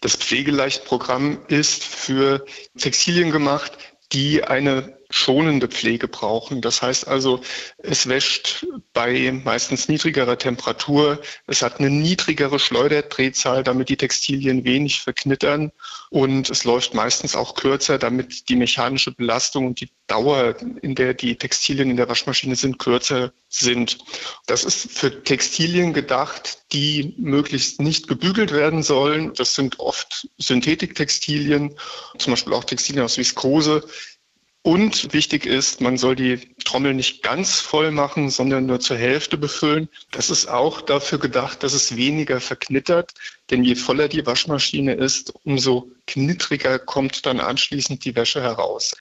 Das Pflegeleichtprogramm ist für Textilien gemacht, die eine schonende Pflege brauchen. Das heißt also, es wäscht bei meistens niedrigerer Temperatur, es hat eine niedrigere Schleuderdrehzahl, damit die Textilien wenig verknittern, und es läuft meistens auch kürzer, damit die mechanische Belastung und die Dauer, in der die Textilien in der Waschmaschine sind, kürzer sind. Das ist für Textilien gedacht, die möglichst nicht gebügelt werden sollen. Das sind oft Synthetiktextilien, zum Beispiel auch Textilien aus Viskose. Und wichtig ist, man soll die Trommel nicht ganz voll machen, sondern nur zur Hälfte befüllen. Das ist auch dafür gedacht, dass es weniger verknittert. Denn je voller die Waschmaschine ist, umso knittriger kommt dann anschließend die Wäsche heraus.